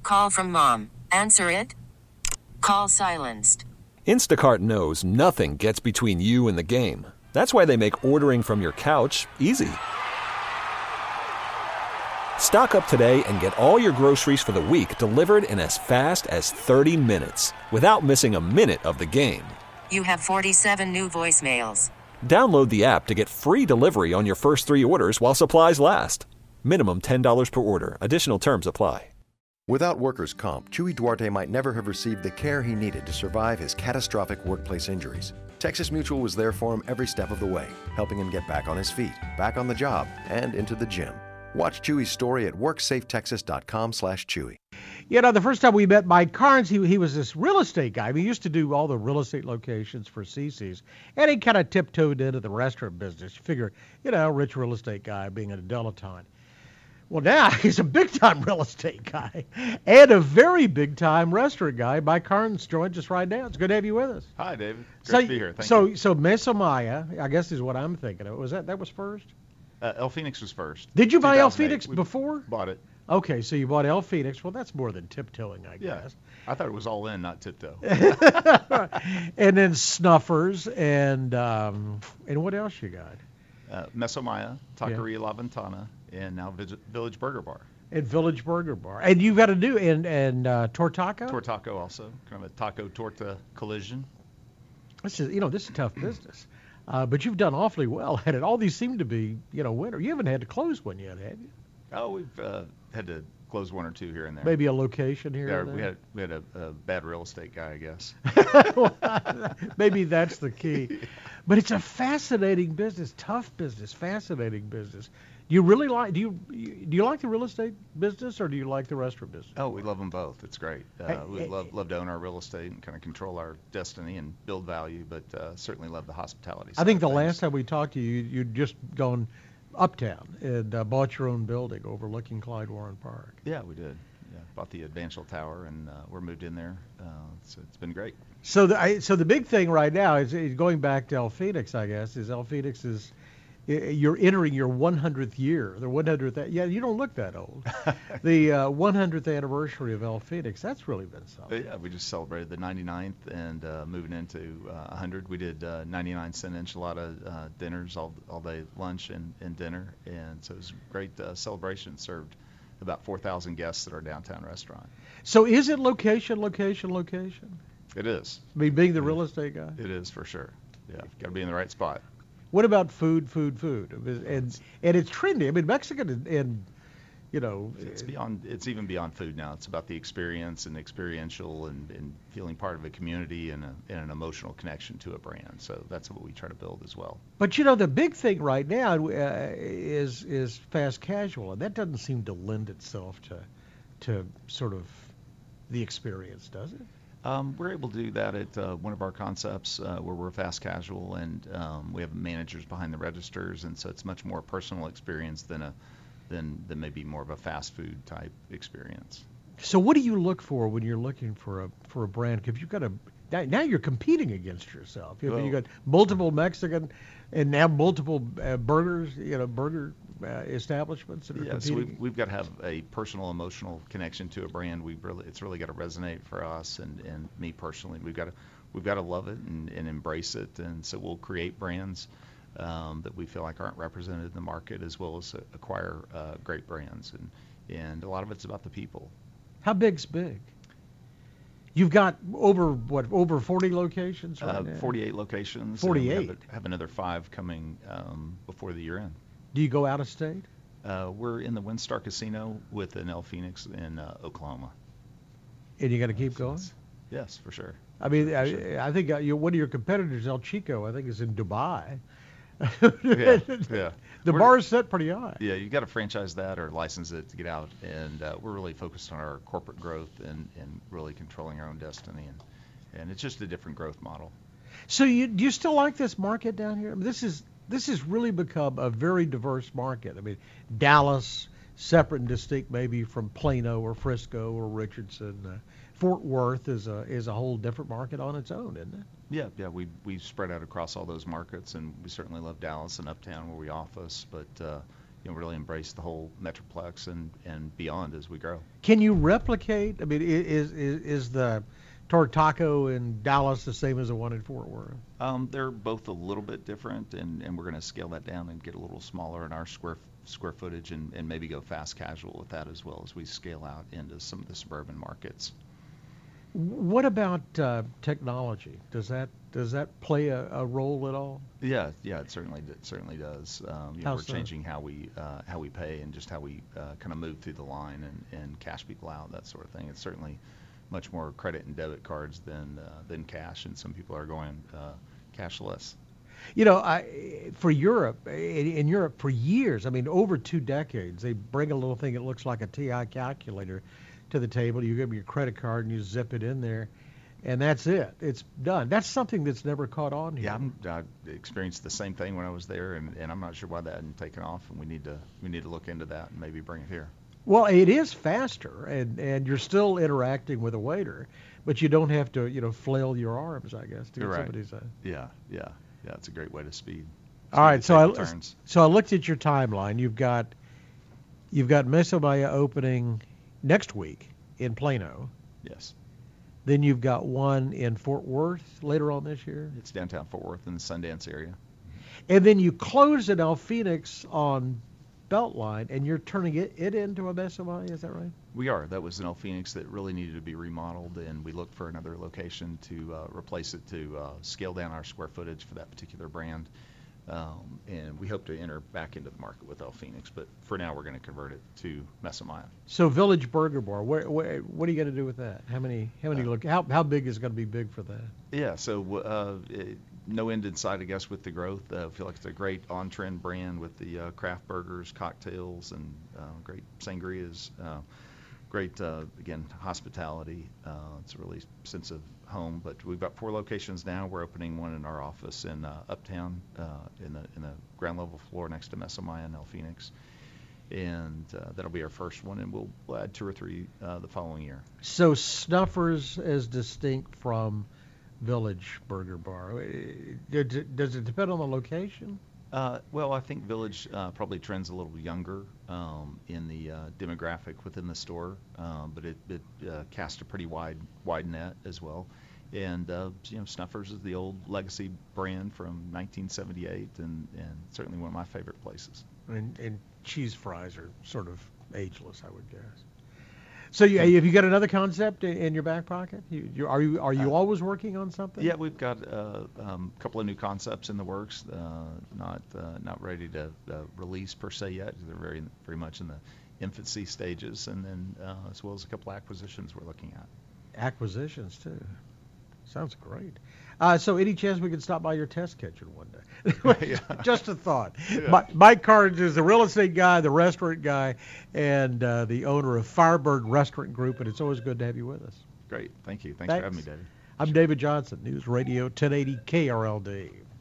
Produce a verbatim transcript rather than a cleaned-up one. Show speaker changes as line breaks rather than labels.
Call from mom. Answer it. Call silenced.
Instacart knows nothing gets between you and the game. That's why they make ordering from your couch easy. Stock up today and get all your groceries for the week delivered in as fast as thirty minutes without missing a minute of the game.
You have forty-seven new voicemails.
Download the app to get free delivery on your first three orders while supplies last. Minimum ten dollars per order. Additional terms apply.
Without workers' comp, Chuy Duarte might never have received the care he needed to survive his catastrophic workplace injuries. Texas Mutual was there for him every step of the way, helping him get back on his feet, back on the job, and into the gym. Watch Chuy's story at worksafetexas.com slash Chuy.
You know, the first time we met Mike Carnes, he he was this real estate guy. He used to do all the real estate locations for Cece's, and he kind of tiptoed into the restaurant business. You figure, you know, rich real estate guy being a dilettante. Well, now he's a big-time real estate guy and a very big-time restaurant guy. Mike Carnes joins us right now. It's good to have you with us.
Hi, David. Great
so,
to be here. Thank
so,
you.
So, Mesa Maya, I guess is what I'm thinking of. Was that that was first?
Uh, El Phoenix was first.
Did you buy El
two thousand eight.
Phoenix
We
before?
Bought it.
Okay, so you bought El Phoenix. Well, that's more than tiptoeing, I
Yeah.
guess.
I thought it was all in, not tiptoe.
And then Snuffers and um, and what else you got?
Uh, Mesomaya, Taqueria La Ventana, and now Village, Village Burger Bar.
And Village Burger Bar. And you've got to do and and uh, Tortaco.
Tortaco also, kind of a taco torta collision.
This is you know this is a tough business, uh, but you've done awfully well at it. All these seem to be you know winner. You haven't had to close one yet, have you?
Oh, we've uh, had to close one or two here and there.
Maybe a location here.
Yeah,
and there.
we had we had a, a bad real estate guy, I guess.
Maybe that's the key. But it's a fascinating business, tough business, fascinating business. Do you really like? Do you do you like the real estate business or do you like the restaurant business?
Oh, we love them both. It's great. Uh,
Hey,
we
hey,
love love to own our real estate and kind of control our destiny and build value, but uh, certainly love the hospitality.
I think
side
the
of things.
last time we talked to you, you'd just gone uptown and uh, bought your own building overlooking Clyde Warren Park.
Yeah, we did. Yeah, bought the Advantial Tower, and uh, we're moved in there. Uh, so it's been great.
So the I, so the big thing right now is, is going back to El Phoenix, I guess, is El Phoenix is you're entering your one hundredth year, the one hundredth. Yeah, you don't look that old. The uh, one hundredth anniversary of El Phoenix. That's really been something.
Yeah, we just celebrated the ninety-ninth and uh, moving into uh, one hundred. We did uh, ninety-nine cent enchilada uh, dinners all all day, lunch and, and dinner, and so it was a great uh, celebration. Served about four thousand guests at our downtown restaurant.
So is it location, location, location?
It is.
I mean, being the real estate guy.
It is for sure. Yeah, got to be in the right spot.
What about food, food, food? And and it's trendy. I mean, Mexican and, and you know.
It's beyond. It's even beyond food now. It's about the experience and experiential and, and feeling part of a community and, a, and an emotional connection to a brand. So that's what we try to build as well.
But you know, the big thing right now uh, is is fast casual, and that doesn't seem to lend itself to to sort of the experience, does it?
Um, we're able to do that at uh, one of our concepts uh, where we're fast casual, and um, we have managers behind the registers, and so it's much more personal experience than a than than maybe more of a fast food type experience.
So what do you look for when you're looking for a for a brand? Because you've got a now, now you're competing against yourself. You
Well,
you got multiple Mexican and now multiple uh, burgers, you know, burger uh, establishments that are
Yeah, so
competing.
we've, we've got to have a personal, emotional connection to a brand. We really, it's really got to resonate for us and, and me personally. We've got to, we've got to love it and, and embrace it. And so we'll create brands um, that we feel like aren't represented in the market, as well as uh, acquire uh, great brands. And and a lot of it's about the people.
How big's big? You've got over what over forty locations right
Uh,
now?
forty-eight locations. and we
forty-eight.
Have, a- have another five coming um, before the year end.
Do you go out of state?
Uh, we're in the WinStar Casino with an El Phoenix in uh, Oklahoma.
And you got to keep going?
Yes, for sure.
I mean,
For
I,
sure.
I think uh, you, one of your competitors, El Chico, I think is in Dubai.
Yeah, yeah.
The
We're-
bar is set pretty high.
Yeah, you got to franchise that or license it to get out, and uh, we're really focused on our corporate growth and, and really controlling our own destiny, and, and it's just a different growth model.
So you do you still like this market down here? I mean, this is this has really become a very diverse market. I mean, Dallas, separate and distinct maybe from Plano or Frisco or Richardson. Uh, Fort Worth is a is a whole different market on its own, isn't it?
Yeah, yeah, we we spread out across all those markets, and we certainly love Dallas and Uptown where we office, but uh, you know, really embrace the whole Metroplex and, and beyond as we grow.
Can you replicate? I mean, i- is is, is the Torque Taco in Dallas the same as the one in Fort Worth?
Um, they're both a little bit different, and, and we're going to scale that down and get a little smaller in our square square footage, and, and maybe go fast casual with that as well as we scale out into some of the suburban markets.
What about uh, technology? Does that does that play a, a role at all?
Yeah, yeah, it certainly it certainly does. Um, you know,
How
we're
so?
changing how we uh, how we pay and just how we uh, kind of move through the line and, and cash people out, that sort of thing. It's certainly much more credit and debit cards than uh, than cash, and some people are going uh, cashless.
You know, I, for Europe, in, in Europe for years, I mean, over two decades, they bring a little thing that looks like a T I calculator to the table. You give them your credit card and you zip it in there, and that's it. It's done. That's something that's never caught on here.
Yeah, I'm, I experienced the same thing when I was there, and, and I'm not sure why that hadn't taken off. And we need to we need to look into that and maybe bring it here.
Well, it is faster, and, and you're still interacting with a waiter, but you don't have to, you know, flail your arms, I guess, to get
Right.
somebody's. Uh...
Yeah, yeah, yeah. It's a great way to speed.
All right,
speed
so I
turns.
so I looked at your timeline. You've got you've got Mesa Maya opening next week in Plano.
Yes,
Then you've got one in Fort Worth later on this year.
it's downtown Fort Worth in the Sundance area.
And then you close in El Phoenix on Beltline, and you're turning it, it into a Mesa Maya, is that right?
We are. That was an El Phoenix that really needed to be remodeled, and we looked for another location to uh, replace it to uh, scale down our square footage for that particular brand. Um, and we hope to enter back into the market with El Phoenix, but for now we're going to convert it to Mesa Maya.
So Village Burger Bar, where, where, what are you going to do with that? How many, how many,
Uh,
look, how, how big is it going to be big for that?
Yeah, so uh, it, no end in sight, I guess, with the growth. Uh, I feel like it's a great on-trend brand with the uh, craft burgers, cocktails, and uh, great sangrias. Uh, great, uh, again, hospitality. Uh, it's a really sense of home. But we've got four locations now. We're opening one in our office in uh, Uptown, uh, in the in the ground level floor next to Mesa Maya and El Phoenix. And uh, that'll be our first one, and we'll, we'll add two or three uh, the following year.
So Snuffers is distinct from Village Burger Bar. Eh, Does it, does it depend on the location?
Uh, well, I think Village uh, probably trends a little younger um, in the uh, demographic within the store, um, but it, it uh, casts a pretty wide wide net as well. And uh, you know, Snuffers is the old legacy brand from nineteen seventy-eight, and, and certainly one of my favorite places.
And, and cheese fries are sort of ageless, I would guess. So you, have you got another concept in, in your back pocket? You, you, are you are you
Uh,
always working on something?
Yeah, we've got uh, um, a couple of new concepts in the works. Uh, not uh, not ready to uh, release per se yet. They're very very much in the infancy stages, and then uh, as well as a couple acquisitions we're looking at.
Acquisitions too. Sounds great. Uh, so any chance we could stop by your test kitchen one day?
Yeah.
Just a thought.
Yeah.
Mi- Mike Carnes is the real estate guy, the restaurant guy, and uh, the owner of Firebird Restaurant Group, and it's always good to have you with us.
Great, thank you. Thanks,
Thanks.
for having me, David.
I'm David Johnson, News Radio ten eighty K R L D.